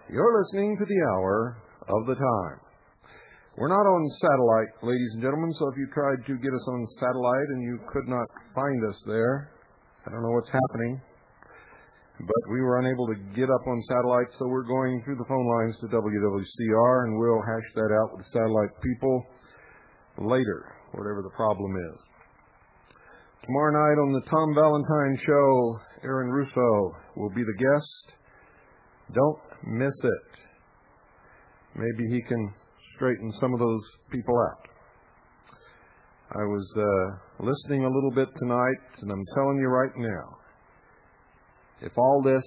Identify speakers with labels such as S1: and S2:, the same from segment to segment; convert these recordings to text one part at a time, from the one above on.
S1: You're listening to the Hour of the Time. We're not on satellite, ladies and gentlemen, so if you tried to get us on satellite and you could not find us there, I don't know what's happening. But we were unable to get up on satellite, so we're going through the phone lines to WWCR, and we'll hash that out with the satellite people later, whatever the problem is. Tomorrow night on the Tom Valentine Show, Aaron Russo will be the guest. Don't miss it. Maybe he can straighten some of those people out. I was listening a little bit tonight, and I'm telling you right now, if all this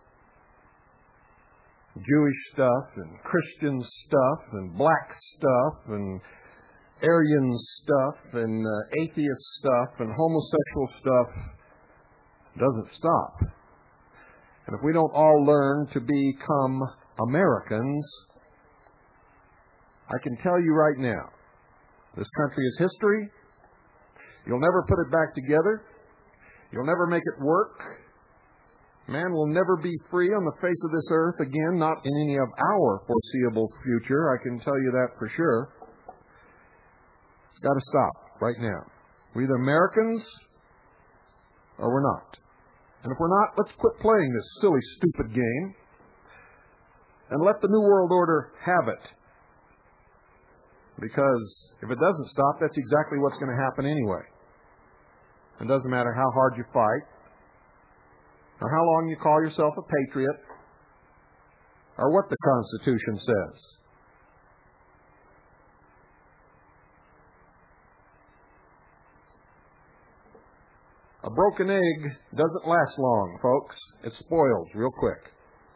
S1: Jewish stuff and Christian stuff and black stuff and Aryan stuff and atheist stuff and homosexual stuff doesn't stop, and if we don't all learn to become Americans, I can tell you right now, this country is history. You'll never put it back together. You'll never make it work. Man will never be free on the face of this earth again, not in any of our foreseeable future. I can tell you that for sure. It's got to stop right now. We're either Americans or we're not. And if we're not, let's quit playing this silly, stupid game and let the New World Order have it. Because if it doesn't stop, that's exactly what's going to happen anyway. It doesn't matter how hard you fight, or how long you call yourself a patriot, or what the Constitution says. A broken egg doesn't last long, folks. It spoils real quick.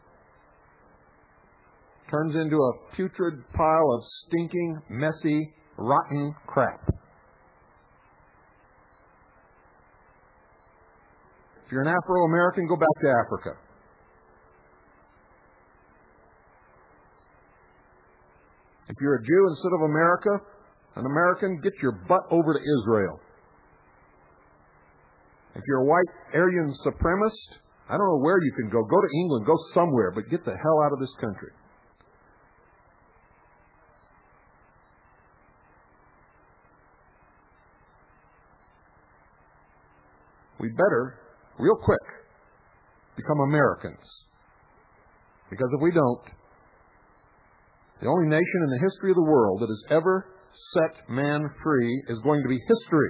S1: Turns into a putrid pile of stinking, messy, rotten crap. If you're an Afro-American, go back to Africa. If you're a Jew instead of an American, get your butt over to Israel. If you're a white Aryan supremacist, I don't know where you can go. Go to England, go somewhere, but get the hell out of this country. We better, real quick, become Americans. Because if we don't, the only nation in the history of the world that has ever set man free is going to be history.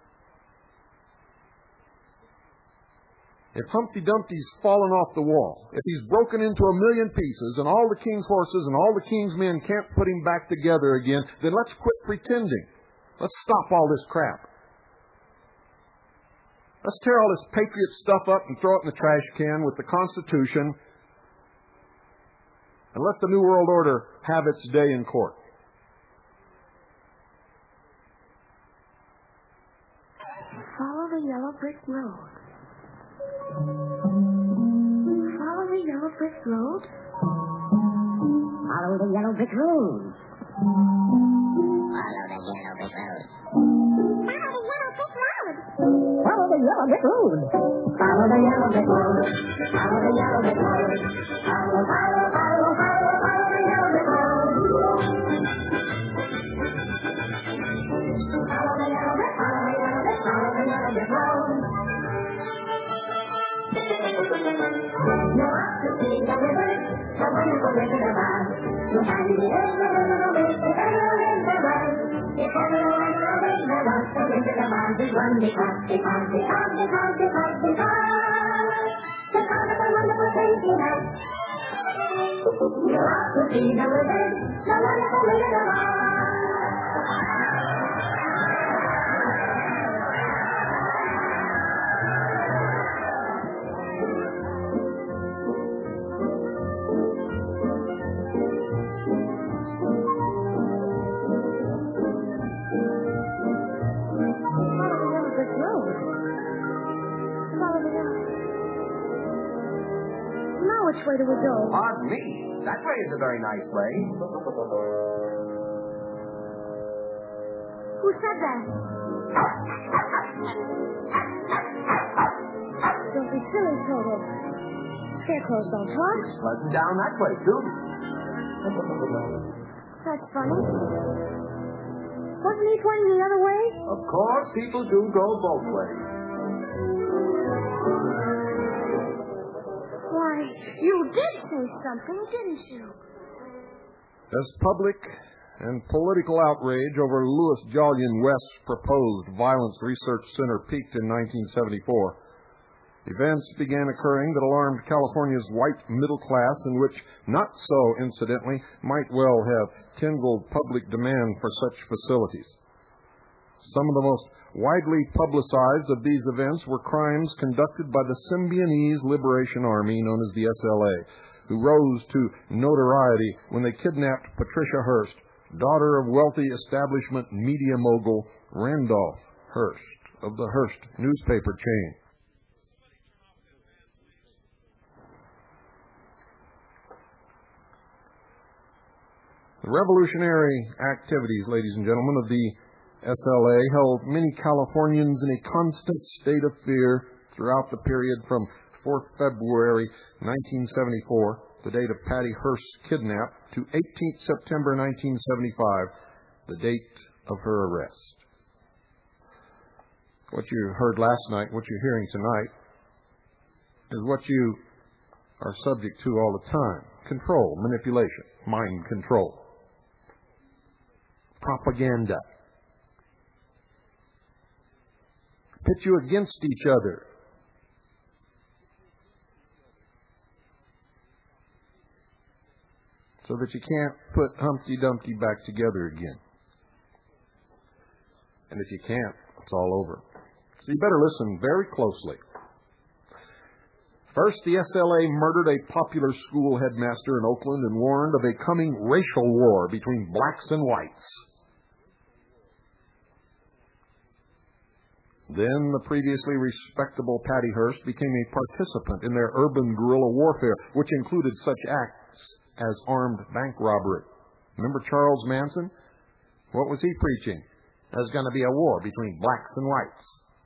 S1: If Humpty Dumpty's fallen off the wall, if he's broken into a million pieces and all the king's horses and all the king's men can't put him back together again, then let's quit pretending. Let's stop all this crap. Let's tear all this patriot stuff up and throw it in the trash can with the Constitution and let the New World Order have its day in court.
S2: Follow the yellow brick road. Follow the yellow brick road. Follow the yellow brick road. Follow the yellow brick road. Follow the yellow brick road. Follow the yellow brick road. Follow the yellow brick road. Follow the yellow brick road. Follow the yellow brick, follow the yellow brick, follow the yellow brick road. You ought to see the river, the wonderful river of Oz. You find the little bit, the little in the road. It's a little bit, the river of Oz is run because the wonderful things he has. You ought to see the river, the wonderful river of Oz. Which way do we go?
S3: Pardon me. That way is a very nice way.
S2: Who said that? Don't be silly, Toto. Scarecrows don't talk.
S3: It's pleasant down that way, too.
S2: That's funny. Wasn't he pointing the other way?
S3: Of course, people do go both ways.
S2: Why, you did say something, didn't you?
S1: As public and political outrage over Louis Jolyon West's proposed Violence Research Center peaked in 1974, events began occurring that alarmed California's white middle class, and which, not so incidentally, might well have kindled public demand for such facilities. Some of the most widely publicized of these events were crimes conducted by the Symbionese Liberation Army, known as the SLA, who rose to notoriety when they kidnapped Patricia Hearst, daughter of wealthy establishment media mogul Randolph Hearst of the Hearst newspaper chain. The revolutionary activities, ladies and gentlemen, of the SLA held many Californians in a constant state of fear throughout the period from 4th February 1974, the date of Patty Hearst's kidnap, to 18th September 1975, the date of her arrest. What you heard last night, what you're hearing tonight, is what you are subject to all the time. Control, manipulation, mind control. Propaganda. Pit you against each other. So that you can't put Humpty Dumpty back together again. And if you can't, it's all over. So you better listen very closely. First, the SLA murdered a popular school headmaster in Oakland and warned of a coming racial war between blacks and whites. Then the previously respectable Patty Hearst became a participant in their urban guerrilla warfare, which included such acts as armed bank robbery. Remember Charles Manson? What was he preaching? There's going to be a war between blacks and whites.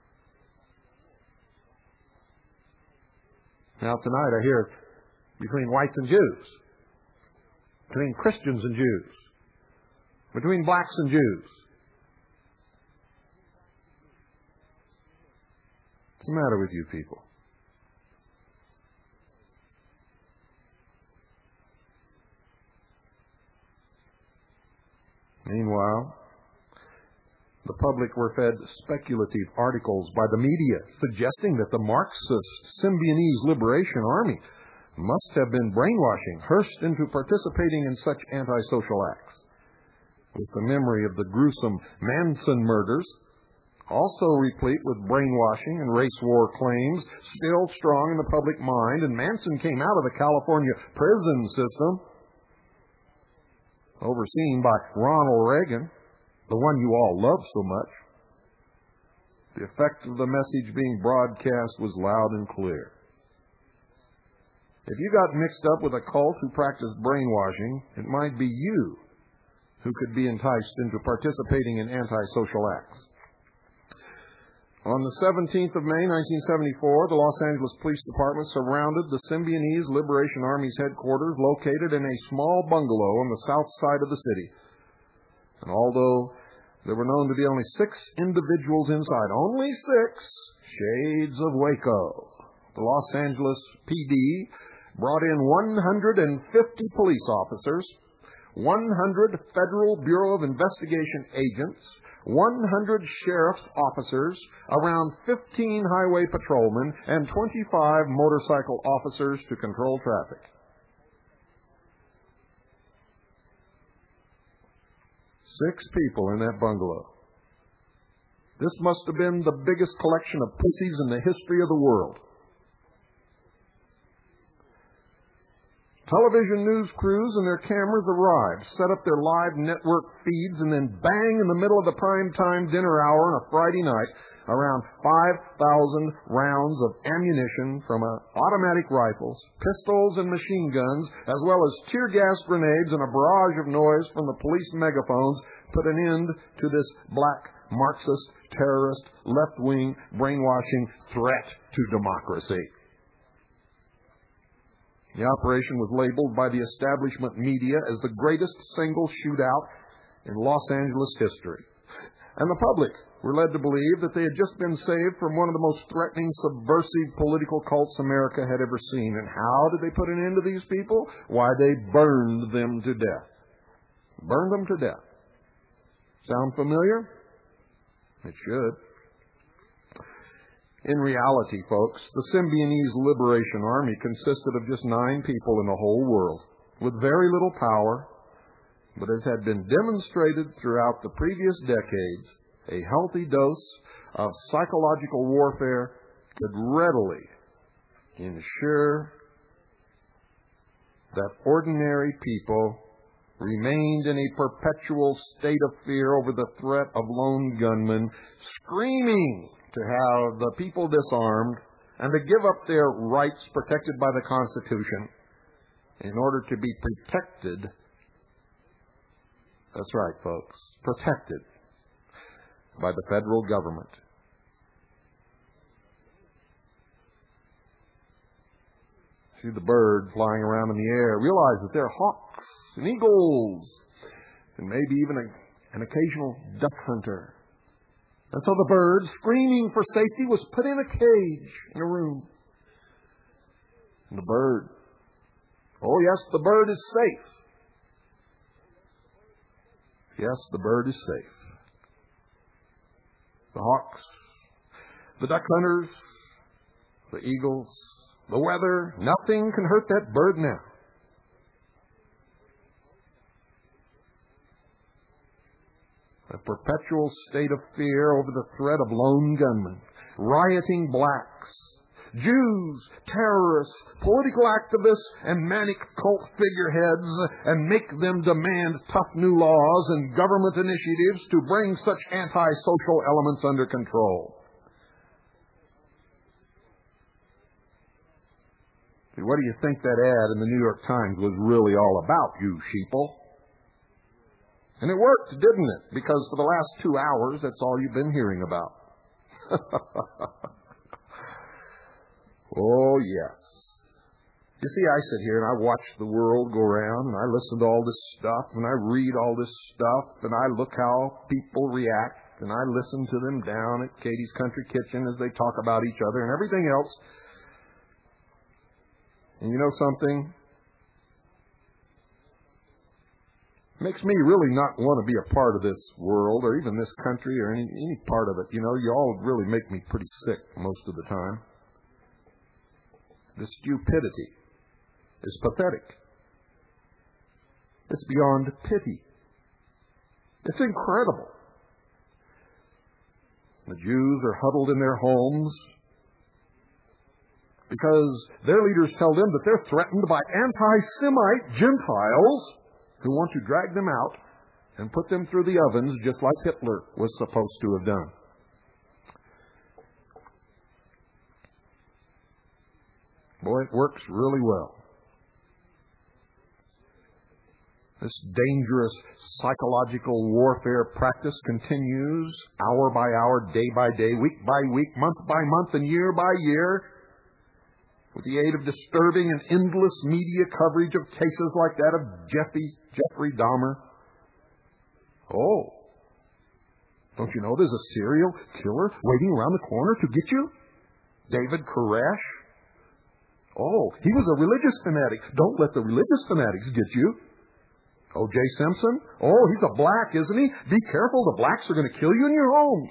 S1: Now tonight I hear between whites and Jews, between Christians and Jews, between blacks and Jews. What's the matter with you people? Meanwhile, the public were fed speculative articles by the media suggesting that the Marxist Symbionese Liberation Army must have been brainwashing Hearst into participating in such antisocial acts. With the memory of the gruesome Manson murders, also replete with brainwashing and race war claims, still strong in the public mind, and Manson came out of the California prison system, overseen by Ronald Reagan, the one you all love so much. The effect of the message being broadcast was loud and clear. If you got mixed up with a cult who practiced brainwashing, it might be you who could be enticed into participating in antisocial acts. On the 17th of May, 1974, the Los Angeles Police Department surrounded the Symbionese Liberation Army's headquarters, located in a small bungalow on the south side of the city. And although there were known to be only 6 individuals inside, only 6 shades of Waco, the Los Angeles PD brought in 150 police officers, 100 Federal Bureau of Investigation agents, 100 sheriff's officers, around 15 highway patrolmen, and 25 motorcycle officers to control traffic. 6 people in that bungalow. This must have been the biggest collection of pussies in the history of the world. Television news crews and their cameras arrived, set up their live network feeds, and then bang, in the middle of the prime-time dinner hour on a Friday night, around 5,000 rounds of ammunition from automatic rifles, pistols, and machine guns, as well as tear gas grenades and a barrage of noise from the police megaphones, put an end to this black Marxist, terrorist, left-wing, brainwashing threat to democracy. The operation was labeled by the establishment media as the greatest single shootout in Los Angeles history. And the public were led to believe that they had just been saved from one of the most threatening, subversive political cults America had ever seen. And how did they put an end to these people? Why, they burned them to death. Burned them to death. Sound familiar? It should. In reality, folks, the Symbionese Liberation Army consisted of just 9 people in the whole world, with very little power, but as had been demonstrated throughout the previous decades, a healthy dose of psychological warfare could readily ensure that ordinary people remained in a perpetual state of fear over the threat of lone gunmen, screaming to have the people disarmed and to give up their rights protected by the Constitution in order to be protected. That's right, folks. Protected by the federal government. See the bird flying around in the air. Realize that they're hawks and eagles and maybe even an occasional duck hunter. And so the bird, screaming for safety, was put in a cage in a room. And the bird, oh yes, the bird is safe. Yes, the bird is safe. The hawks, the duck hunters, the eagles, the weather, nothing can hurt that bird now. A perpetual state of fear over the threat of lone gunmen, rioting blacks, Jews, terrorists, political activists, and manic cult figureheads, and make them demand tough new laws and government initiatives to bring such anti-social elements under control. See, what do you think that ad in the New York Times was really all about, you sheeple? And it worked, didn't it? Because for the last 2 hours, that's all you've been hearing about. Oh, yes. You see, I sit here and I watch the world go around, and I listen to all this stuff, and I read all this stuff, and I look how people react, and I listen to them down at Katie's Country Kitchen as they talk about each other and everything else. And you know something? Makes me really not want to be a part of this world or even this country or any part of it. You know, you all really make me pretty sick most of the time. The stupidity is pathetic. It's beyond pity. It's incredible. The Jews are huddled in their homes because their leaders tell them that they're threatened by anti-Semite Gentiles who want to drag them out and put them through the ovens just like Hitler was supposed to have done. Boy, it works really well. This dangerous psychological warfare practice continues hour by hour, day by day, week by week, month by month, and year by year, with the aid of disturbing and endless media coverage of cases like that of Jeffrey Dahmer. Oh, don't you know there's a serial killer waiting around the corner to get you? David Koresh. Oh, he was a religious fanatic. Don't let the religious fanatics get you. O.J. Simpson. Oh, he's a black, isn't he? Be careful, the blacks are going to kill you in your homes.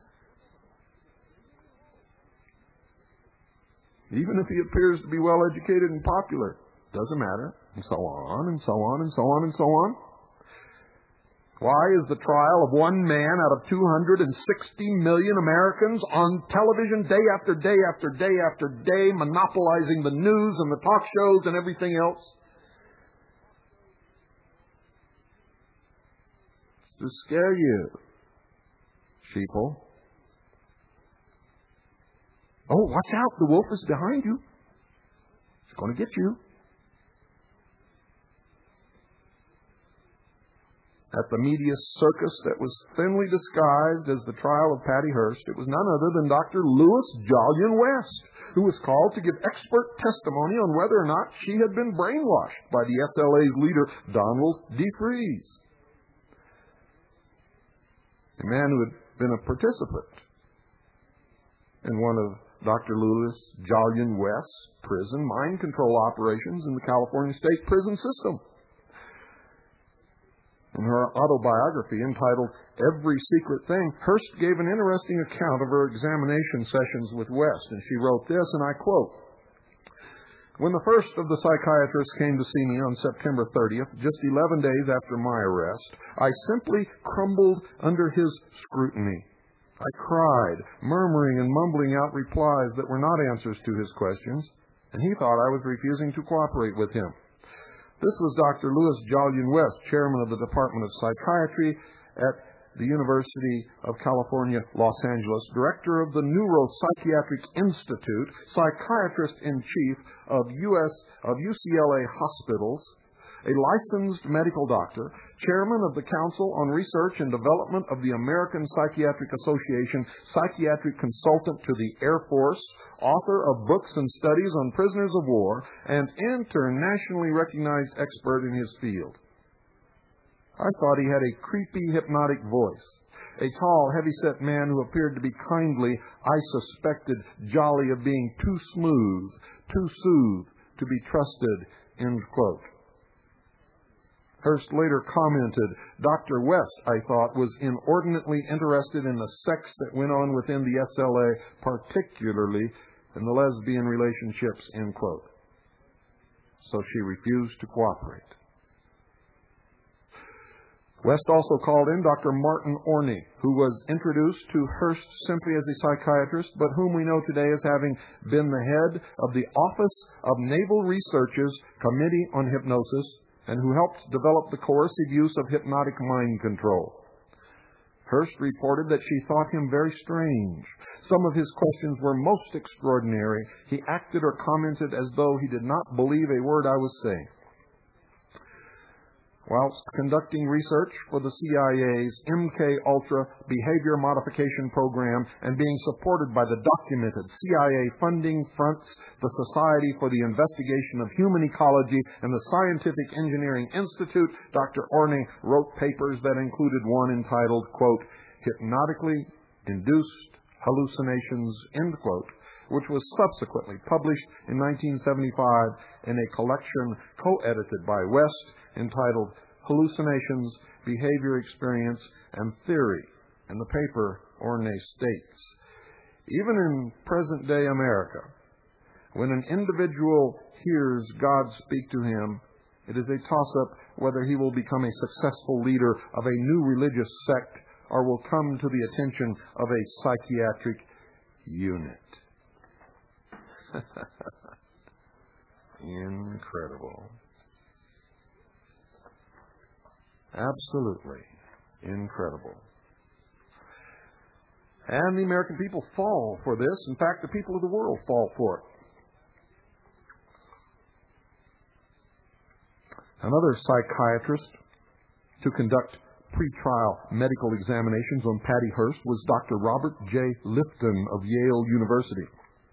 S1: Even if he appears to be well-educated and popular. Doesn't matter. And so on, and so on, and so on, and so on. Why is the trial of one man out of 260 million Americans on television day after day after day after day, monopolizing the news and the talk shows and everything else? It's to scare you, sheeple. Oh, watch out, the wolf is behind you. It's going to get you. At the media circus that was thinly disguised as the trial of Patty Hearst, it was none other than Dr. Lewis Jolyon West, who was called to give expert testimony on whether or not she had been brainwashed by the SLA's leader, Donald D. Freeze. A man who had been a participant in one of Dr. Lewis Jolyon West's prison mind control operations in the California State Prison System. In her autobiography entitled Every Secret Thing, Hearst gave an interesting account of her examination sessions with West, and she wrote this, and I quote, "When the first of the psychiatrists came to see me on September 30th, just 11 days after my arrest, I simply crumbled under his scrutiny. I cried, murmuring and mumbling out replies that were not answers to his questions, and he thought I was refusing to cooperate with him." This was Dr. Lewis Jolyon West, chairman of the Department of Psychiatry at the University of California, Los Angeles, director of the Neuropsychiatric Institute, psychiatrist-in-chief of UCLA Hospitals, a licensed medical doctor, chairman of the Council on Research and Development of the American Psychiatric Association, psychiatric consultant to the Air Force, author of books and studies on prisoners of war, and internationally recognized expert in his field. I thought he had a creepy, hypnotic voice. A tall, heavy-set man who appeared to be kindly, I suspected jolly of being too smooth, too soothed to be trusted, end quote. Hearst later commented, Dr. West, I thought, was inordinately interested in the sex that went on within the SLA, particularly in the lesbian relationships, end quote. So she refused to cooperate. West also called in Dr. Martin Orney, who was introduced to Hearst simply as a psychiatrist, but whom we know today as having been the head of the Office of Naval Research's Committee on Hypnosis, and who helped develop the coercive use of hypnotic mind control. Hearst reported that she thought him very strange. Some of his questions were most extraordinary. He acted or commented as though he did not believe a word I was saying. Whilst conducting research for the CIA's MK-Ultra behavior modification program and being supported by the documented CIA funding fronts, the Society for the Investigation of Human Ecology, and the Scientific Engineering Institute, Dr. Orney wrote papers that included one entitled, quote, Hypnotically Induced Hallucinations, end quote, which was subsequently published in 1975 in a collection co-edited by West entitled Hallucinations, Behavior Experience, and Theory. In the paper, Orney states, even in present-day America, when an individual hears God speak to him, it is a toss-up whether he will become a successful leader of a new religious sect or will come to the attention of a psychiatric unit. Incredible. Absolutely incredible. And the American people fall for this. In fact, the people of the world fall for it. Another psychiatrist to conduct pretrial medical examinations on Patty Hearst was Dr. Robert J. Lifton of Yale University,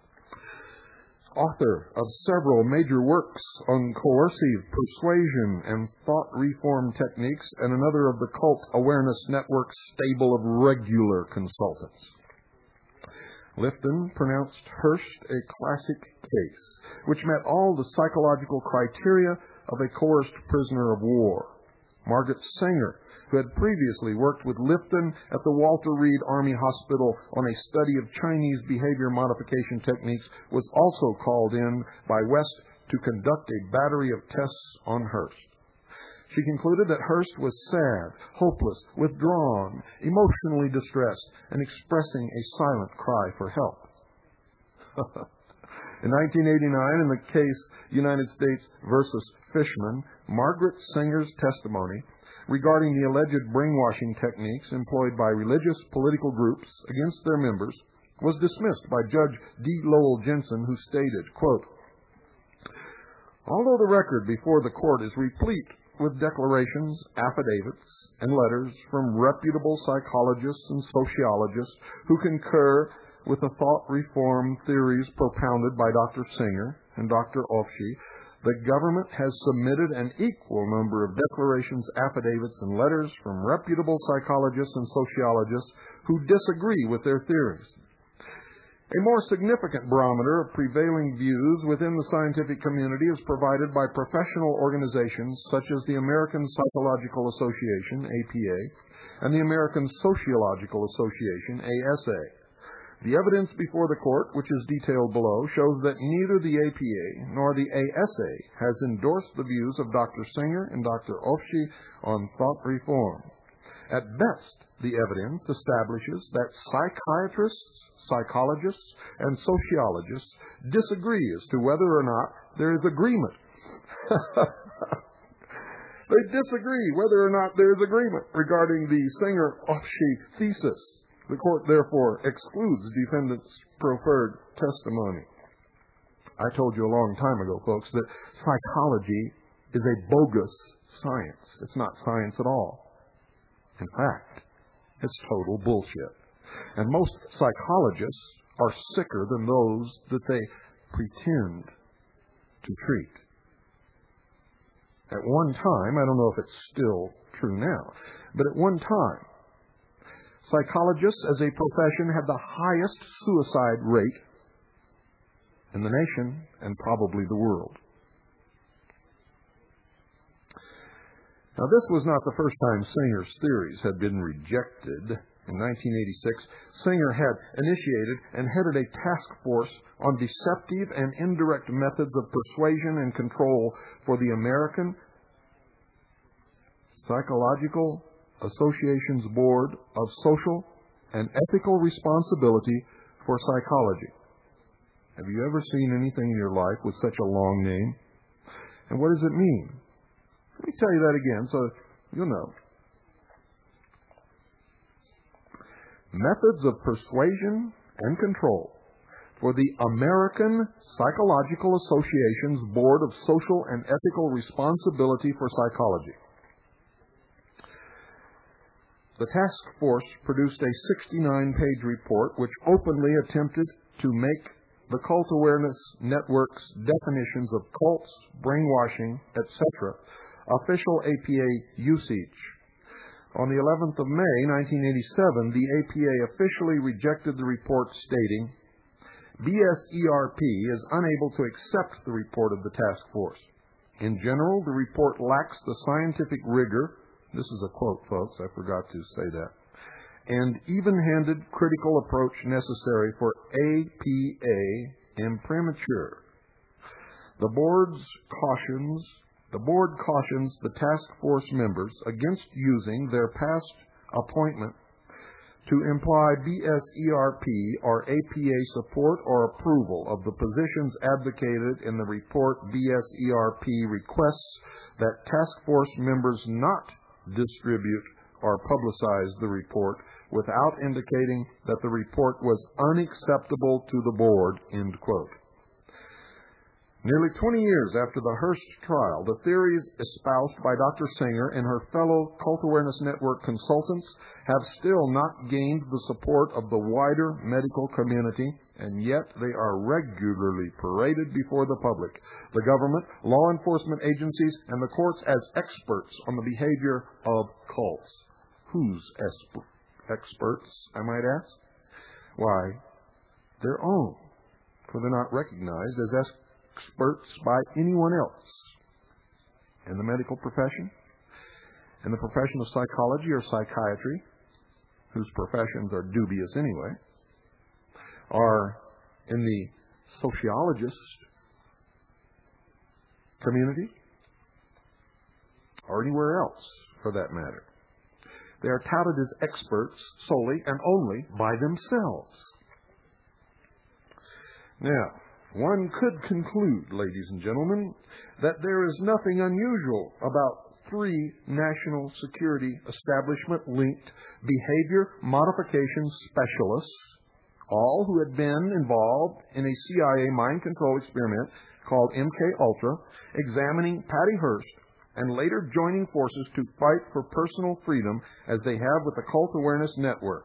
S1: author of several major works on coercive persuasion and thought reform techniques, and another of the Cult Awareness Network's stable of regular consultants. Lifton pronounced Hearst a classic case, which met all the psychological criteria of a coerced prisoner of war. Margaret Sanger, who had previously worked with Lifton at the Walter Reed Army Hospital on a study of Chinese behavior modification techniques, was also called in by West to conduct a battery of tests on Hearst. She concluded that Hearst was sad, hopeless, withdrawn, emotionally distressed, and expressing a silent cry for help. In 1989, in the case United States versus Fishman, Margaret Sanger's testimony regarding the alleged brainwashing techniques employed by religious political groups against their members was dismissed by Judge D. Lowell Jensen, who stated, quote, although the record before the court is replete with declarations, affidavits, and letters from reputable psychologists and sociologists who concur with the thought reform theories propounded by Dr. Singer and Dr. Ofshe, the government has submitted an equal number of declarations, affidavits, and letters from reputable psychologists and sociologists who disagree with their theories. A more significant barometer of prevailing views within the scientific community is provided by professional organizations such as the American Psychological Association, APA, and the American Sociological Association, ASA. The evidence before the court, which is detailed below, shows that neither the APA nor the ASA has endorsed the views of Dr. Singer and Dr. Ofshe on thought reform. At best, the evidence establishes that psychiatrists, psychologists, and sociologists disagree as to whether or not there is agreement. They disagree whether or not there is agreement regarding the Singer-Ofshe thesis. The court, therefore, excludes defendants' preferred testimony. I told you a long time ago, folks, that psychology is a bogus science. It's not science at all. In fact, it's total bullshit. And most psychologists are sicker than those that they pretend to treat. At one time, I don't know if it's still true now, but at one time, psychologists as a profession had the highest suicide rate in the nation and probably the world. Now, this was not the first time Singer's theories had been rejected. In 1986, Singer had initiated and headed a task force on deceptive and indirect methods of persuasion and control for the American Psychological Association's Board of Social and Ethical Responsibility for Psychology. Have you ever seen anything in your life with such a long name? And what does it mean? Let me tell you that again so you'll know. Methods of persuasion and control for the American Psychological Association's Board of Social and Ethical Responsibility for Psychology. The task force produced a 69-page report which openly attempted to make the Cult Awareness Network's definitions of cults, brainwashing, etc., official APA usage. On the 11th of May, 1987, the APA officially rejected the report, stating, BSERP is unable to accept the report of the task force. In general, the report lacks the scientific rigor, this is a quote, folks, I forgot to say that, and even-handed critical approach necessary for APA imprimatur. The board cautions the task force members against using their past appointment to imply BSERP or APA support or approval of the positions advocated in the report. BSERP requests that task force members not distribute or publicize the report without indicating that the report was unacceptable to the board, end quote. Nearly 20 years after the Hearst trial, the theories espoused by Dr. Singer and her fellow Cult Awareness Network consultants have still not gained the support of the wider medical community, and yet they are regularly paraded before the public, the government, law enforcement agencies, and the courts as experts on the behavior of cults. Whose experts, I might ask? Why, their own, for they're not recognized as experts by anyone else in the medical profession, in the profession of psychology or psychiatry, whose professions are dubious anyway, or in the sociologist community, or anywhere else for that matter. They are touted as experts solely and only by themselves. Now, one could conclude, ladies and gentlemen, that there is nothing unusual about 3 national security establishment-linked behavior modification specialists, all who had been involved in a CIA mind control experiment called MK Ultra, examining Patty Hearst and later joining forces to fight for personal freedom as they have with the Cult Awareness Network.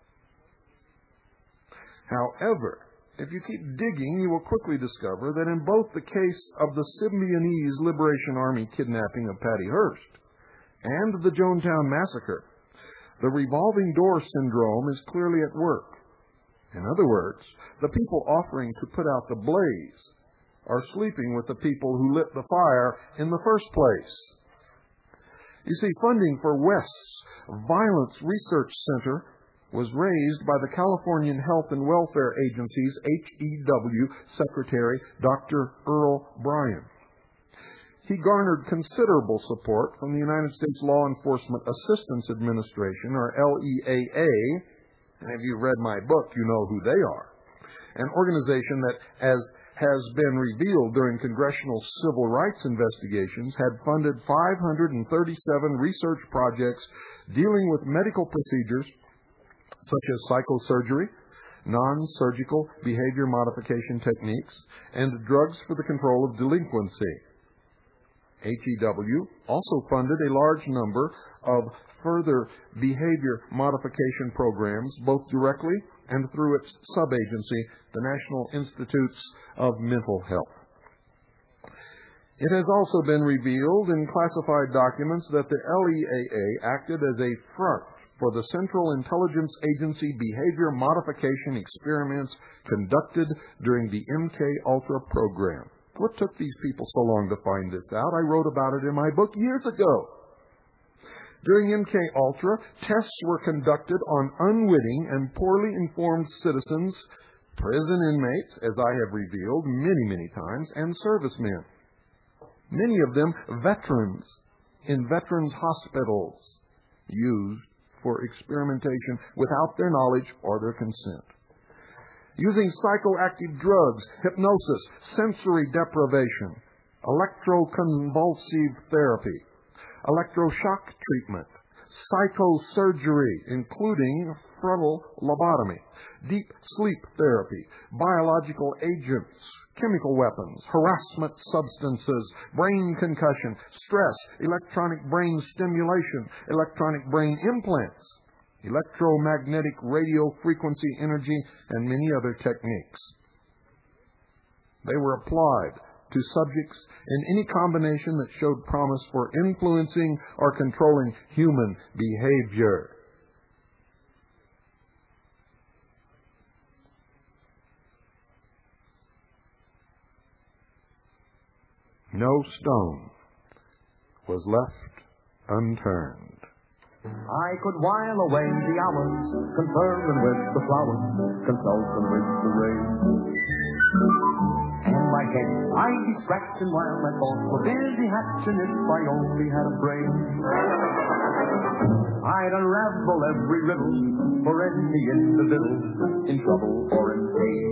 S1: However, if you keep digging, you will quickly discover that in both the case of the Symbionese Liberation Army kidnapping of Patty Hearst and the Jonestown Massacre, the revolving door syndrome is clearly at work. In other words, the people offering to put out the blaze are sleeping with the people who lit the fire in the first place. You see, funding for West's Violence Research Center was raised by the Californian Health and Welfare Agency's HEW Secretary, Dr. Earl Bryan. He garnered considerable support from the United States Law Enforcement Assistance Administration, or LEAA, and if you've read my book, you know who they are, an organization that, as has been revealed during congressional civil rights investigations, had funded 537 research projects dealing with medical procedures such as psychosurgery, non-surgical behavior modification techniques, and drugs for the control of delinquency. HEW also funded a large number of further behavior modification programs, both directly and through its sub-agency, the National Institutes of Mental Health. It has also been revealed in classified documents that the LEAA acted as a front for the Central Intelligence Agency behavior modification experiments conducted during the MKUltra program. What took these people so long to find this out? I wrote about it in my book years ago. During MKUltra, tests were conducted on unwitting and poorly informed citizens, prison inmates, as I have revealed many times, and servicemen. Many of them veterans in veterans' hospitals used for experimentation without their knowledge or their consent. Using psychoactive drugs, hypnosis, sensory deprivation, electroconvulsive therapy, electroshock treatment, psychosurgery, including frontal lobotomy, deep sleep therapy, biological agents, chemical weapons, harassment substances, brain concussion, stress, electronic brain stimulation, electronic brain implants, electromagnetic radio frequency energy, and many other techniques. They were applied to subjects in any combination that showed promise for influencing or controlling human behavior. No stone was left unturned.
S3: I could while away the hours, conferring with the flowers, consulting with the rain. And my head I'd be scratching while my thoughts were busy hatching if I only had a brain. I'd unravel every riddle for any individual in trouble or in pain.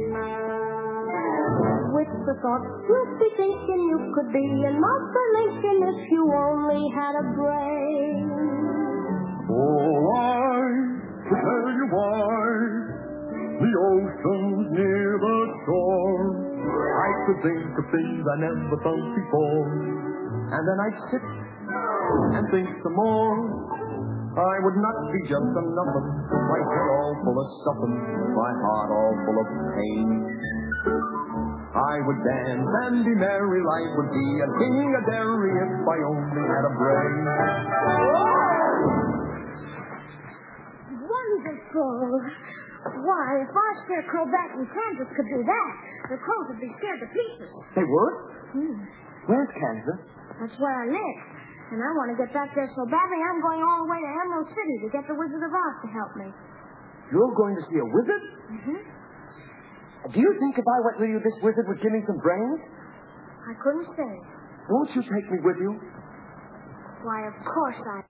S2: With the thoughts you'd be thinking you could be an Martha Lincoln if you only had a brain.
S3: Oh, I could tell you why the ocean's near the shore. I could think of things I never thought before, and then I'd sit and think some more. I would not be just a number, my head all full of stuffing, my heart all full of pain. I would dance and be merry, life would be a king of dairy if I only had a brain.
S2: Wonderful. Why, if our scarecrow back in Kansas could do that, the crows would be scared to pieces.
S3: They would? Where's Kansas?
S2: That's where I live. And I want to get back there so badly I'm going all the way to Emerald City to get the Wizard of Oz to help me.
S3: You're going to see a wizard?
S2: Mm-hmm.
S3: Do you think if I went with you, this wizard would give me some brains?
S2: I couldn't say.
S3: Won't you take me with you?
S2: Why, of course I...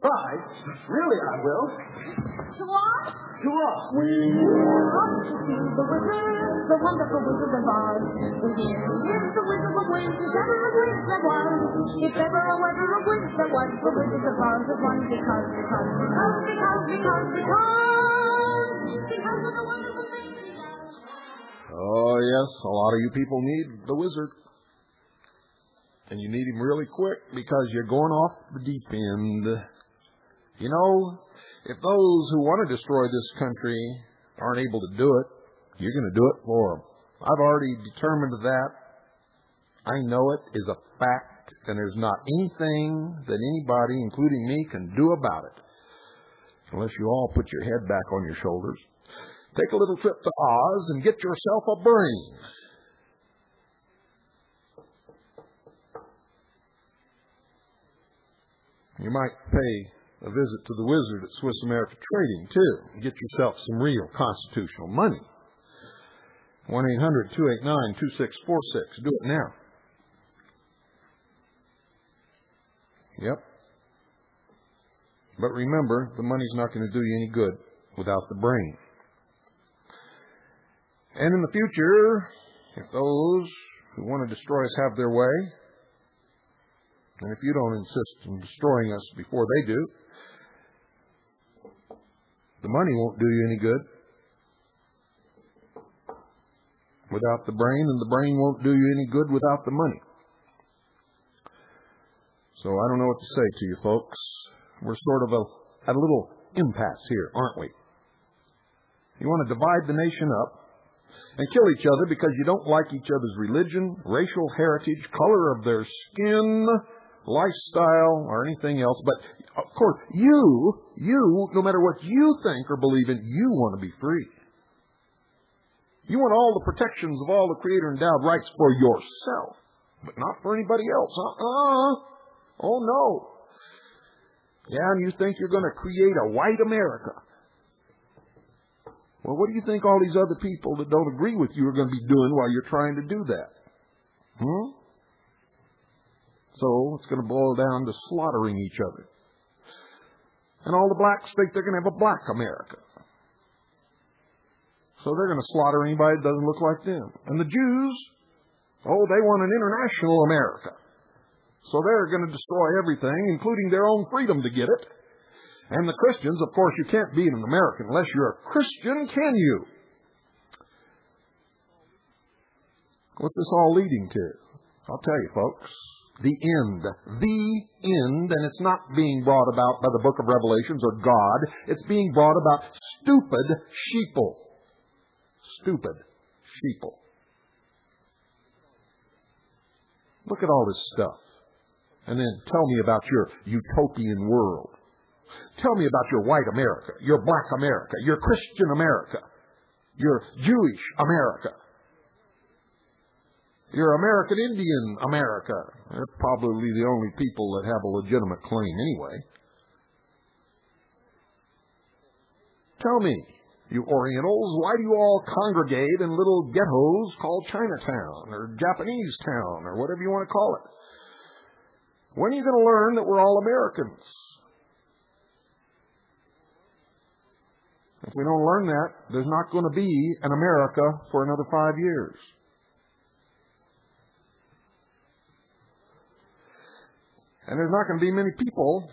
S3: Right. Really, I will.
S2: To what?
S3: To us.
S2: We want to see the wizard, the wonderful Wizard of Oz. He is the Wizard of Wiz, if ever a wiz there was. If ever a wiz there was, the Wizard of Oz is one because of the wonderful things he does.
S1: Oh, yes, a lot of you people need the wizard. And you need him really quick because you're going off the deep end. You know, if those who want to destroy this country aren't able to do it, you're going to do it for them. I've already determined that. I know it is a fact, and there's not anything that anybody, including me, can do about it. Unless you all put your head back on your shoulders. Take a little trip to Oz and get yourself a brain. You might pay a visit to the wizard at Swiss America Trading, too. Get yourself some real constitutional money. 1-800-289-2646. Do it now. Yep. But remember, the money's not going to do you any good without the brain. And in the future, if those who want to destroy us have their way, and if you don't insist on destroying us before they do, the money won't do you any good without the brain, and the brain won't do you any good without the money. So I don't know what to say to you folks. We're sort of at a little impasse here, aren't we? You want to divide the nation up and kill each other because you don't like each other's religion, racial heritage, color of their skin, lifestyle, or anything else. But, of course, you, no matter what you think or believe in, you want to be free. You want all the protections of all the Creator-endowed rights for yourself, but not for anybody else. Oh, no. Yeah, and you think you're going to create a white America. Well, what do you think all these other people that don't agree with you are going to be doing while you're trying to do that? So it's going to boil down to slaughtering each other. And all the blacks think they're going to have a black America. So they're going to slaughter anybody that doesn't look like them. And the Jews, they want an international America. So they're going to destroy everything, including their own freedom to get it. And the Christians, of course, you can't be an American unless you're a Christian, can you? What's this all leading to? I'll tell you, folks. The end. The end. And it's not being brought about by the book of Revelations or God. It's being brought about stupid sheeple. Stupid sheeple. Look at all this stuff. And then tell me about your utopian world. Tell me about your white America, your black America, your Christian America, your Jewish America, your American Indian America. They're probably the only people that have a legitimate claim anyway. Tell me, you Orientals, why do you all congregate in little ghettos called Chinatown or Japanese Town or whatever you want to call it? When are you going to learn that we're all Americans? If we don't learn that, there's not going to be an America for another 5 years. And there's not going to be many people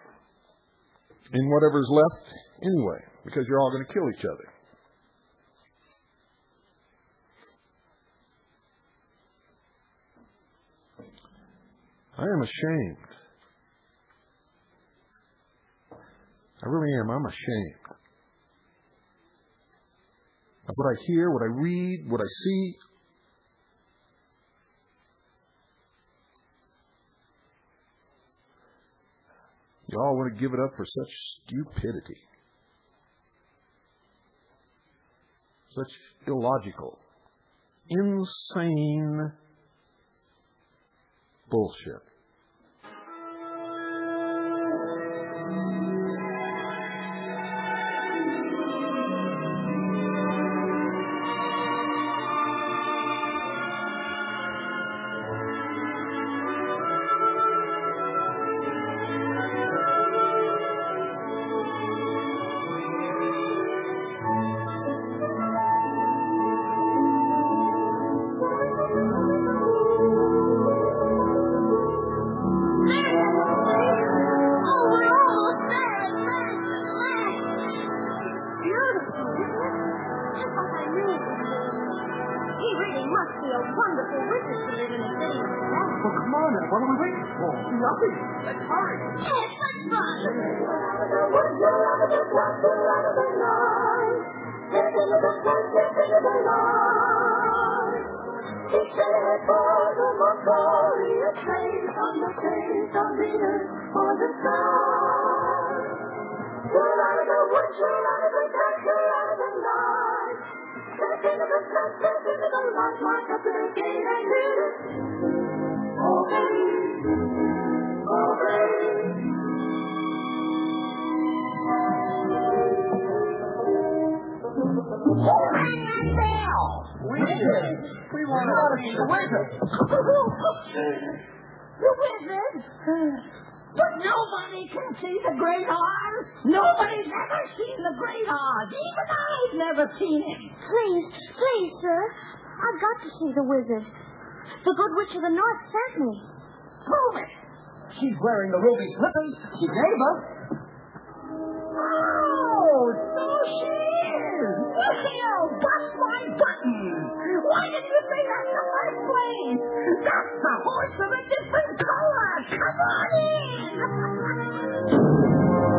S1: in whatever's left anyway, because you're all going to kill each other. I am ashamed. I really am. I'm ashamed of what I hear, what I read, what I see. You all want to give it up for such stupidity, such illogical, insane bullshit.
S4: must be a wonderful wizard to live in a city like that.
S3: Well, come on now. What are we waiting for? Nothing. Let's hurry.
S4: Yes, let's run.
S3: Wizard. We want to see the wizard.
S4: The wizard? But nobody can see the Great Oz. Nobody's ever seen the Great Oz. Even I've never seen him.
S2: Please, sir. I've got to see the wizard. The Good Witch of the North sent me.
S4: Prove it.
S3: She's wearing the ruby slippers she gave us.
S4: Oh, so she is. Well, bust my button. Why didn't you say that in the first place? That's the horse of a different color. Come on in.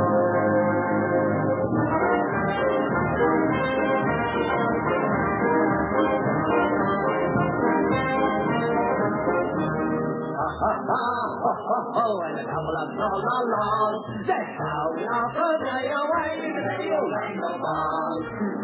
S3: And a couple of la-la-las. That's how we offer day away in the radio land of Oz.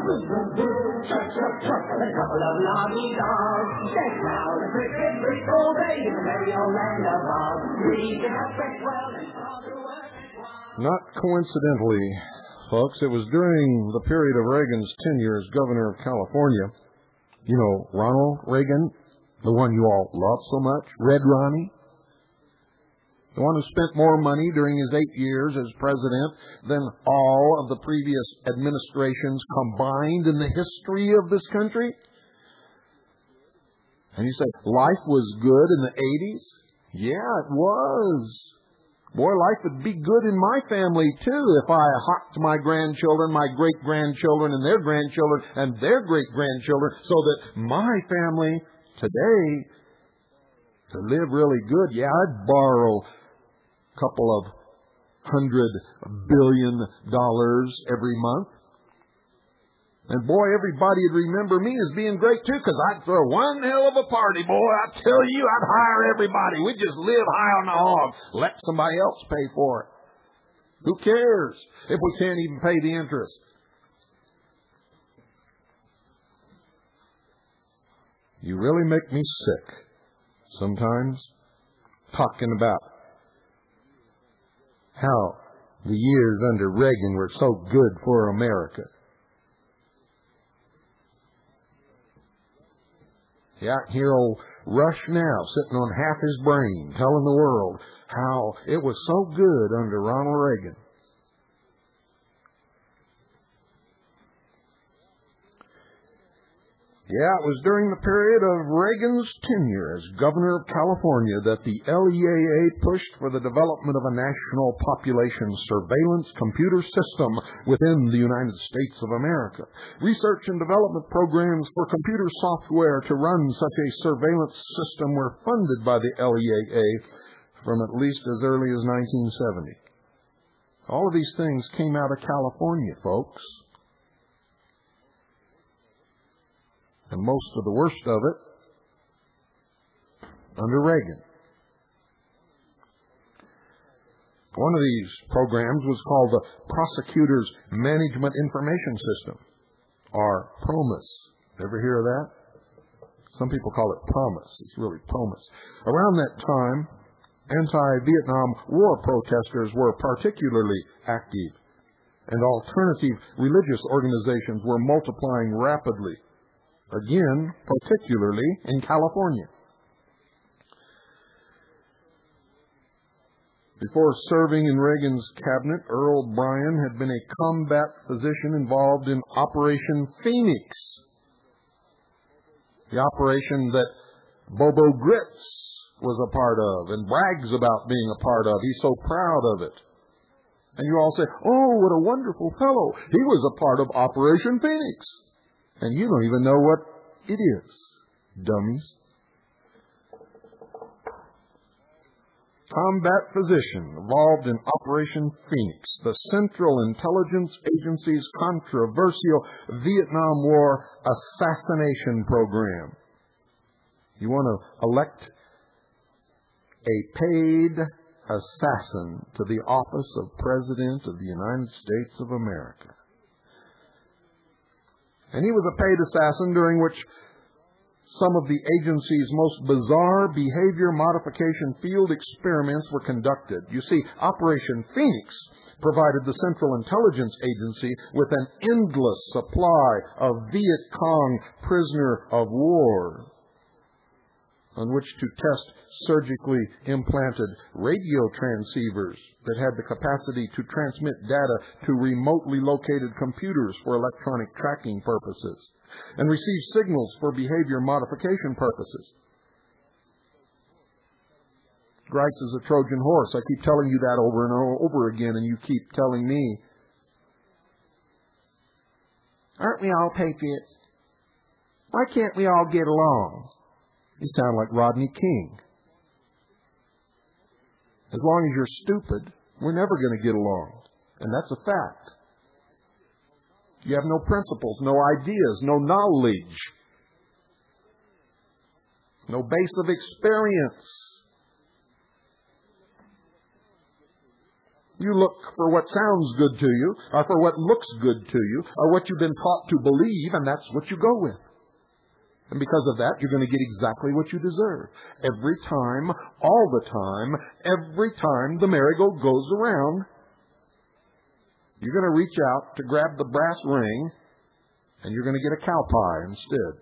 S3: Chirp, and a couple of la-dee-daws. That's how the cricket break all day in the radio land of Oz. We can have fresh well and all the work.
S1: Not coincidentally, folks, it was during the period of Reagan's tenure as governor of California. You know, Ronald Reagan, the one you all love so much, Red Ronnie. The one who spent more money during his 8 years as president than all of the previous administrations combined in the history of this country. And you say, life was good in the 80s? Yeah, it was. Boy, life would be good in my family, too, if I hocked my grandchildren, my great-grandchildren, and their grandchildren, and their great-grandchildren, so that my family today, to live really good, yeah, I'd borrow couple of $100 billion every month. And boy, everybody would remember me as being great too, because I'd throw one hell of a party, boy. I tell you, I'd hire everybody. We'd just live high on the hog. Let somebody else pay for it. Who cares if we can't even pay the interest? You really make me sick sometimes talking about how the years under Reagan were so good for America. Yeah, here old Rush now, sitting on half his brain, telling the world how it was so good under Ronald Reagan. Yeah, it was during the period of Reagan's tenure as governor of California that the LEAA pushed for the development of a national population surveillance computer system within the United States of America. Research and development programs for computer software to run such a surveillance system were funded by the LEAA from at least as early as 1970. All of these things came out of California, folks. And most of the worst of it under Reagan. One of these programs was called the Prosecutor's Management Information System, or PROMIS. Ever hear of that? Some people call it PROMIS. It's really PROMIS. Around that time, anti-Vietnam War protesters were particularly active, and alternative religious organizations were multiplying rapidly. Again, particularly in California. Before serving in Reagan's cabinet, Earl Bryan had been a combat physician involved in Operation Phoenix. The operation that Bobo Grits was a part of and brags about being a part of. He's so proud of it. And you all say, oh, what a wonderful fellow. He was a part of Operation Phoenix. And you don't even know what it is. dummies. Combat Physician, involved in Operation Phoenix, the Central Intelligence Agency's controversial Vietnam War assassination program. You want to elect a paid assassin to the office of President of the United States of America. And he was a paid assassin during which some of the agency's most bizarre behavior modification field experiments were conducted. You see, Operation Phoenix provided the Central Intelligence Agency with an endless supply of Viet Cong prisoner of war on which to test surgically implanted radio transceivers that had the capacity to transmit data to remotely located computers for electronic tracking purposes and receive signals for behavior modification purposes. Grice is a Trojan horse. I keep telling you that over and over again, and you keep telling me, aren't we all patriots? Why can't we all get along? You sound like Rodney King. As long as you're stupid, we're never going to get along. And that's a fact. You have no principles, no ideas, no knowledge, no base of experience. You look for what sounds good to you, or for what looks good to you, or what you've been taught to believe, and that's what you go with. And because of that, you're going to get exactly what you deserve. Every time, all the time, every time the merry-go goes around, you're going to reach out to grab the brass ring, and you're going to get a cow pie instead.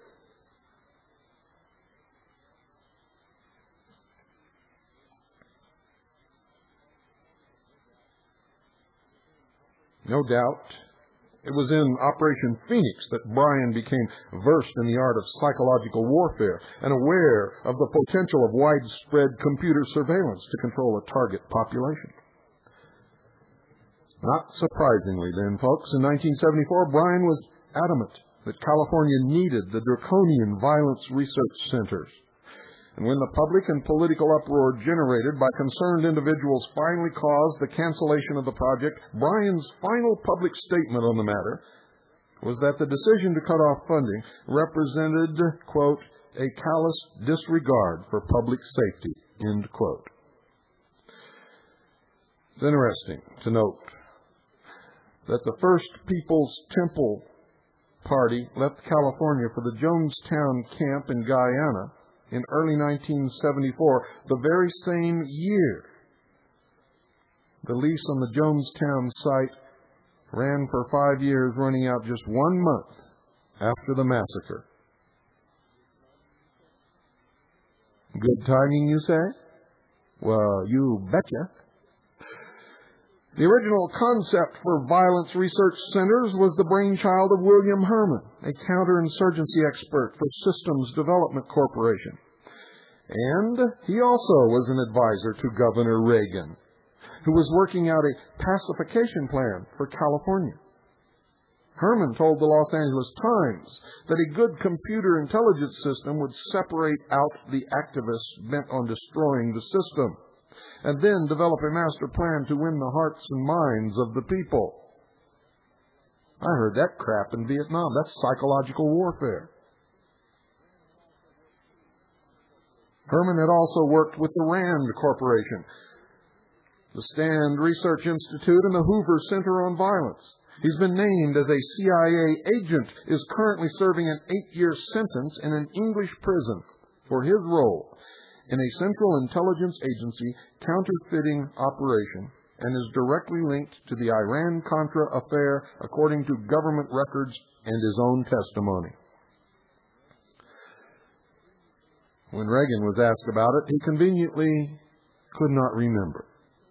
S1: No doubt, it was in Operation Phoenix that Bryan became versed in the art of psychological warfare and aware of the potential of widespread computer surveillance to control a target population. Not surprisingly then, folks, in 1974, Bryan was adamant that California needed the draconian violence research centers. And when the public and political uproar generated by concerned individuals finally caused the cancellation of the project, Bryan's final public statement on the matter was that the decision to cut off funding represented, quote, a callous disregard for public safety, end quote. It's interesting to note that the First People's Temple Party left California for the Jonestown camp in Guyana in early 1974, the very same year. The lease on the Jonestown site ran for 5 years, running out just 1 month after the massacre. Good timing, you say? Well, you betcha. The original concept for violence research centers was the brainchild of William Herman, a counterinsurgency expert for Systems Development Corporation. And he also was an advisor to Governor Reagan, who was working out a pacification plan for California. Herman told the Los Angeles Times that a good computer intelligence system would separate out the activists bent on destroying the system, and then develop a master plan to win the hearts and minds of the people. I heard that crap in Vietnam. That's psychological warfare. Herman had also worked with the RAND Corporation, the Stand Research Institute, and the Hoover Center on Violence. He's been named as a CIA agent, is currently serving an 8-year sentence in an English prison for his role in a Central Intelligence Agency counterfeiting operation, and is directly linked to the Iran-Contra affair according to government records and his own testimony. When Reagan was asked about it, he conveniently could not remember.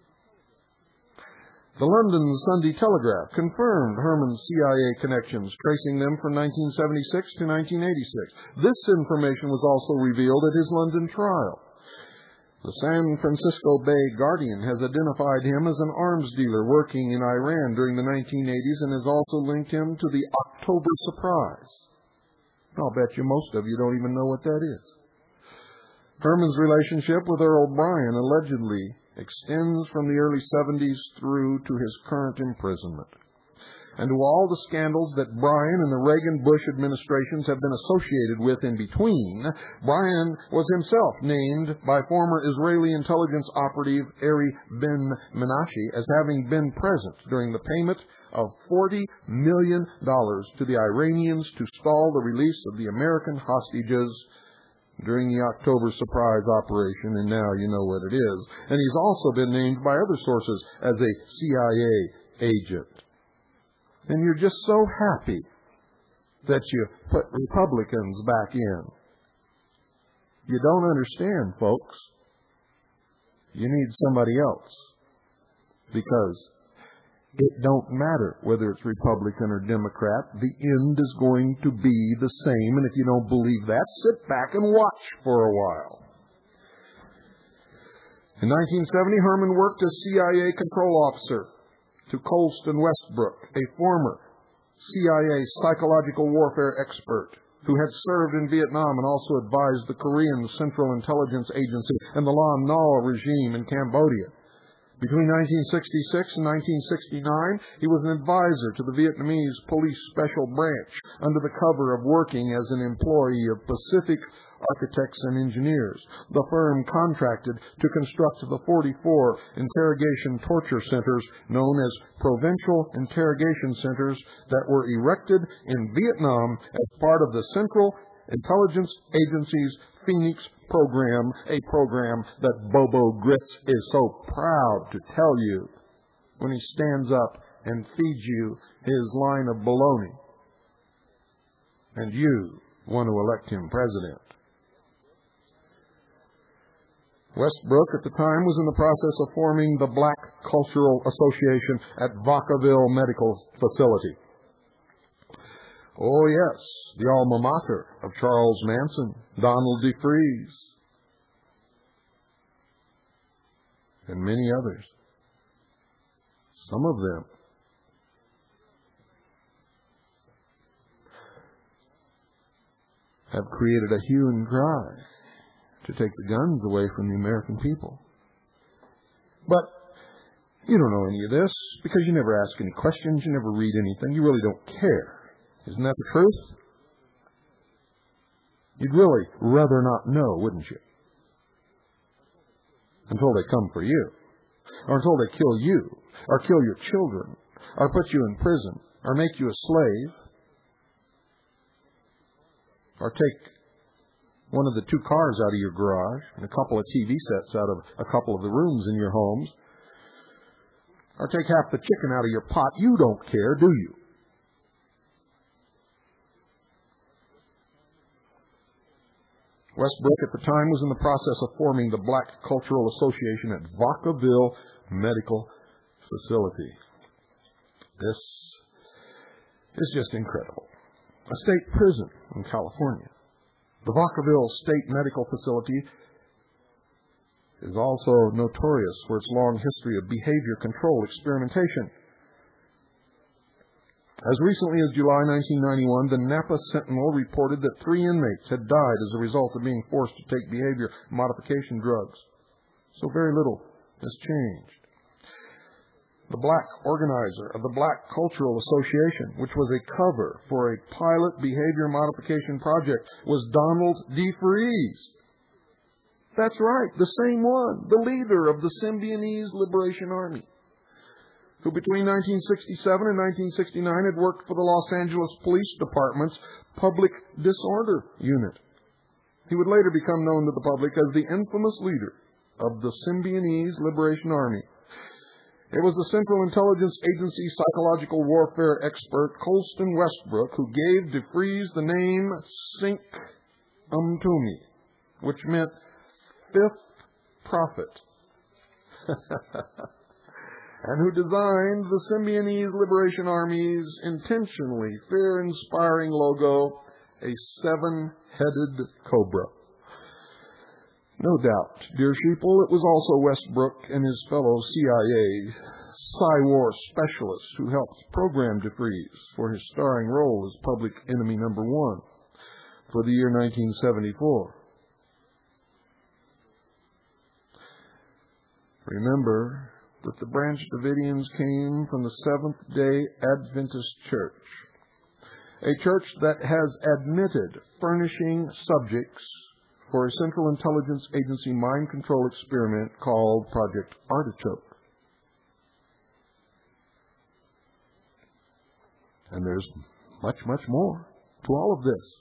S1: The London Sunday Telegraph confirmed Herman's CIA connections, tracing them from 1976 to 1986. This information was also revealed at his London trial. The San Francisco Bay Guardian has identified him as an arms dealer working in Iran during the 1980s and has also linked him to the October Surprise. I'll bet you most of you don't even know what that is. Herman's relationship with Earl Bryan allegedly extends from the early 70s through to his current imprisonment. And to all the scandals that Bryan and the Reagan-Bush administrations have been associated with in between, Bryan was himself named by former Israeli intelligence operative Ari Ben-Menashe as having been present during the payment of $40 million to the Iranians to stall the release of the American hostages during the October surprise operation, and now you know what it is. And he's also been named by other sources as a CIA agent. And you're just so happy that you put Republicans back in. You don't understand, folks. You need somebody else. Because it don't matter whether it's Republican or Democrat. The end is going to be the same. And if you don't believe that, sit back and watch for a while. In 1970, Herman worked as CIA control officer to Colston Westbrook, a former CIA psychological warfare expert who had served in Vietnam and also advised the Korean Central Intelligence Agency and the Lon Nol regime in Cambodia. Between 1966 and 1969, he was an advisor to the Vietnamese Police Special Branch under the cover of working as an employee of Pacific Architects and Engineers. The firm contracted to construct the 44 interrogation torture centers known as Provincial Interrogation Centers that were erected in Vietnam as part of the Central Intelligence Agency's Phoenix program, a program that Bobo Grits is so proud to tell you when he stands up and feeds you his line of baloney. And you want to elect him president. Westbrook at the time was in the process of forming the Black Cultural Association at Vacaville Medical Facility. Oh yes, the alma mater of Charles Manson, Donald DeFreeze, and many others. Some of them have created a hue and cry to take the guns away from the American people. But you don't know any of this because you never ask any questions, you never read anything, you really don't care. Isn't that the truth? You'd really rather not know, wouldn't you? Until they come for you, or until they kill you, or kill your children, or put you in prison, or make you a slave, or take one of the 2 cars out of your garage and a couple of TV sets out of a couple of the rooms in your homes, or take half the chicken out of your pot. You don't care, do you? Westbrook at the time was in the process of forming the Black Cultural Association at Vacaville Medical Facility. This is just incredible. A state prison in California. The Vacaville State Medical Facility is also notorious for its long history of behavior control experimentation. As recently as July 1991, the Napa Sentinel reported that 3 inmates had died as a result of being forced to take behavior modification drugs. So very little has changed. The black organizer of the Black Cultural Association, which was a cover for a pilot behavior modification project, was Donald DeFreeze. That's right, the same one, the leader of the Symbionese Liberation Army, who between 1967 and 1969 had worked for the Los Angeles Police Department's Public Disorder Unit. He would later become known to the public as the infamous leader of the Symbionese Liberation Army. It was the Central Intelligence Agency psychological warfare expert Colston Westbrook who gave DeFreeze the name Cinque Umtumi, which meant 5th prophet, and who designed the Symbionese Liberation Army's intentionally fear-inspiring logo, a 7-headed cobra. No doubt, dear sheeple, it was also Westbrook and his fellow CIA Psy-War specialists who helped program DeFreeze for his starring role as public enemy number 1. for the year 1974. Remember that the Branch Davidians came from the Seventh-day Adventist Church, a church that has admitted furnishing subjects for a Central Intelligence Agency mind control experiment called Project Artichoke. And there's much, much more to all of this.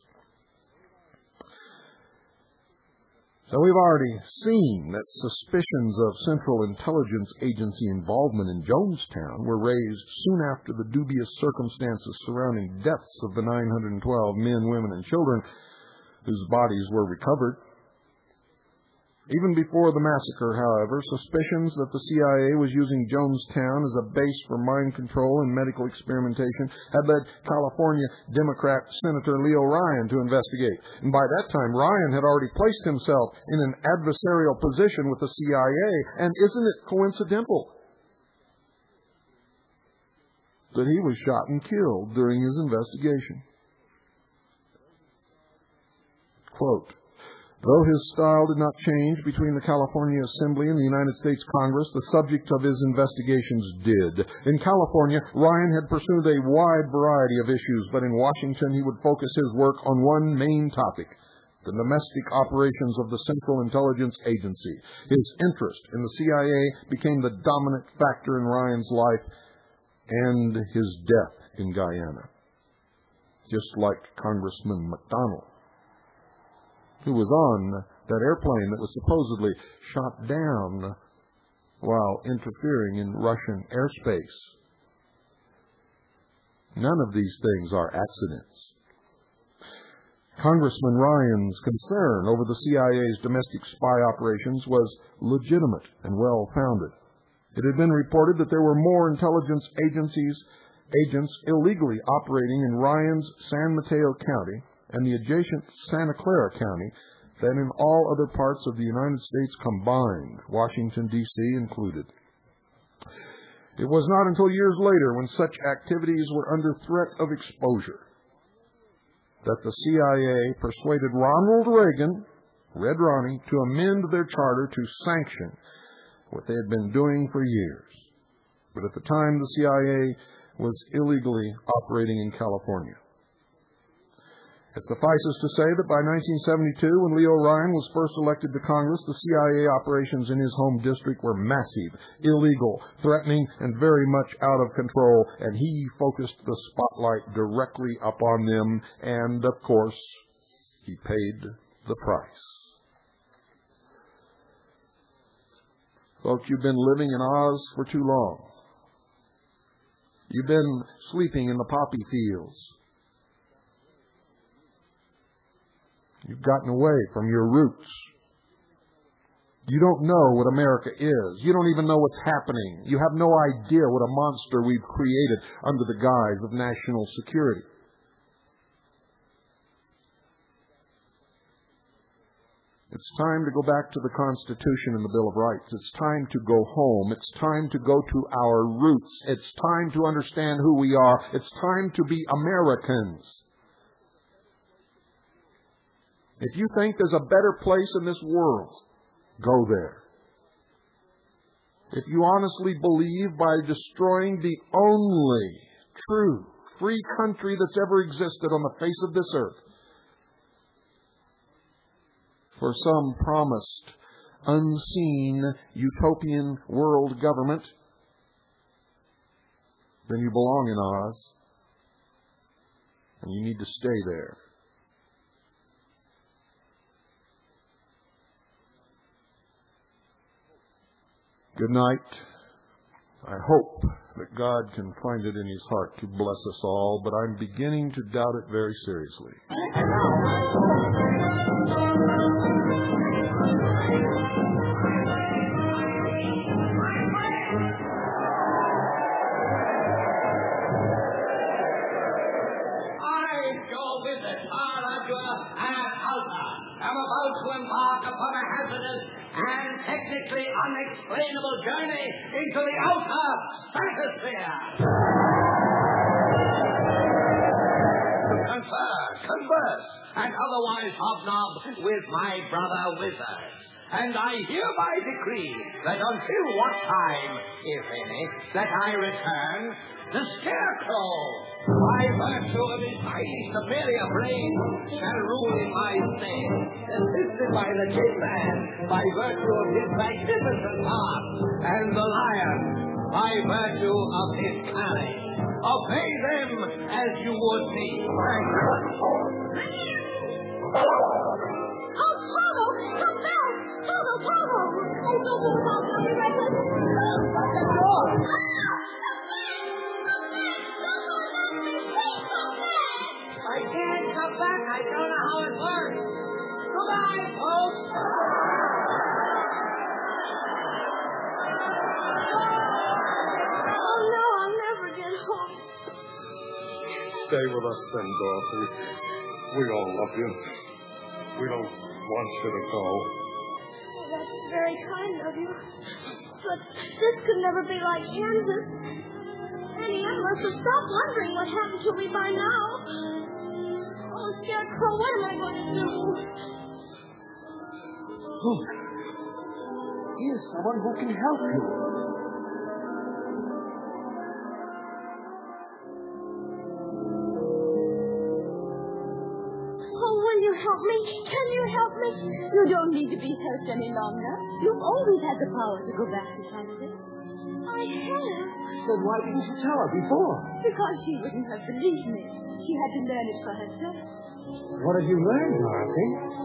S1: So we've already seen that suspicions of Central Intelligence Agency involvement in Jonestown were raised soon after the dubious circumstances surrounding deaths of the 912 men, women, and children whose bodies were recovered. Even before the massacre, however, suspicions that the CIA was using Jonestown as a base for mind control and medical experimentation had led California Democrat Senator Leo Ryan to investigate. And by that time, Ryan had already placed himself in an adversarial position with the CIA. And isn't it coincidental that he was shot and killed during his investigation? Quote, "Though his style did not change between the California Assembly and the United States Congress, the subject of his investigations did. In California, Ryan had pursued a wide variety of issues, but in Washington he would focus his work on one main topic, the domestic operations of the Central Intelligence Agency. His interest in the CIA became the dominant factor in Ryan's life and his death in Guyana. Just like Congressman McDonald, who was on that airplane that was supposedly shot down while interfering in Russian airspace. None of these things are accidents. Congressman Ryan's concern over the CIA's domestic spy operations was legitimate and well-founded. It had been reported that there were more intelligence agents illegally operating in Ryan's San Mateo County and the adjacent Santa Clara County than in all other parts of the United States combined, Washington, D.C. included. It was not until years later, when such activities were under threat of exposure, that the CIA persuaded Ronald Reagan, Red Ronnie, to amend their charter to sanction what they had been doing for years. But at the time, the CIA was illegally operating in California. It suffices to say that by 1972, when Leo Ryan was first elected to Congress, the CIA operations in his home district were massive, illegal, threatening, and very much out of control, and he focused the spotlight directly upon them, and, of course, he paid the price. Folks, you've been living in Oz for too long. You've been sleeping in the poppy fields. You've gotten away from your roots. You don't know what America is. You don't even know what's happening. You have no idea what a monster we've created under the guise of national security. It's time to go back to the Constitution and the Bill of Rights. It's time to go home. It's time to go to our roots. It's time to understand who we are. It's time to be Americans. If you think there's a better place in this world, go there. If you honestly believe by destroying the only true, free country that's ever existed on the face of this earth for some promised, unseen, utopian world government, then you belong in Oz, and you need to stay there. Good night. I hope that God can find it in His heart to bless us all, but I'm beginning to doubt it very seriously.
S5: I'm about to embark upon a hazardous and technically unexplainable journey into the outer stratosphere. To confer, converse, and otherwise hobnob with my brother wizards. And I hereby decree that until what time, if any, that I return, the Scarecrow, by virtue of his highly superior brains, shall rule in my stead, assisted by the Tin Man, by virtue of his magnificent heart, and the Lion, by virtue of his courage. Obey them as you would me.
S4: Oh, Toto! Come back! Toto! I told you about coming right with us. Shut the door!
S5: I can't come back. I don't know how it works. Goodbye, folks.
S4: Oh, no, I'll never get home.
S3: Stay with us then, Dorothy. We all love you. We don't want you to go.
S4: Well, that's very kind of you. But this could never be like Kansas. Annie Ann must have stopped wondering what happened to me by now. Oh, Scarecrow, what am I going to do?
S3: Look. Here's someone who can help you.
S4: Oh, will you help me? Can you help me?
S6: You don't need to be helped any longer. You've always had the power to go back to Kansas.
S4: I have.
S3: Then why didn't you tell her before?
S6: Because she wouldn't have believed me. She had to learn it for herself.
S3: What have you learned, Dorothy?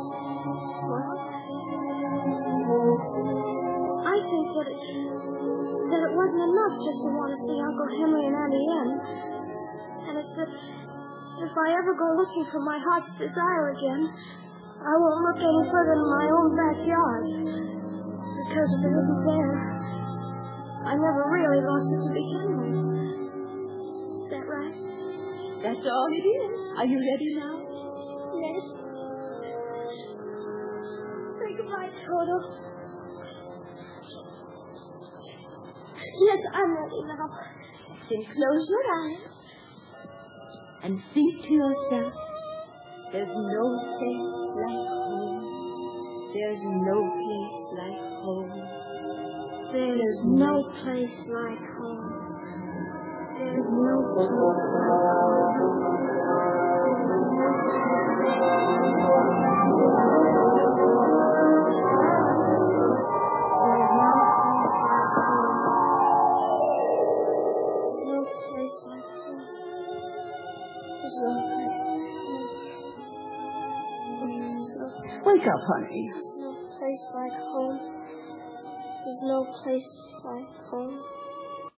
S4: I think that it wasn't enough just to want to see Uncle Henry and Auntie Ann. And it's that if I ever go looking for my heart's desire again, I won't look any further than my own backyard. Because if it isn't there, I never really lost it to begin with. Is that right?
S6: That's all it is. Are you ready now?
S4: Yes. Say goodbye, Toto. Yes, I'm ready now.
S6: Then close your eyes and think to yourself, there's no place like home. There's no place like home.
S4: There's no place like home. There's no place like
S6: Wake up, honey.
S4: There's no place like home. There's no place like home.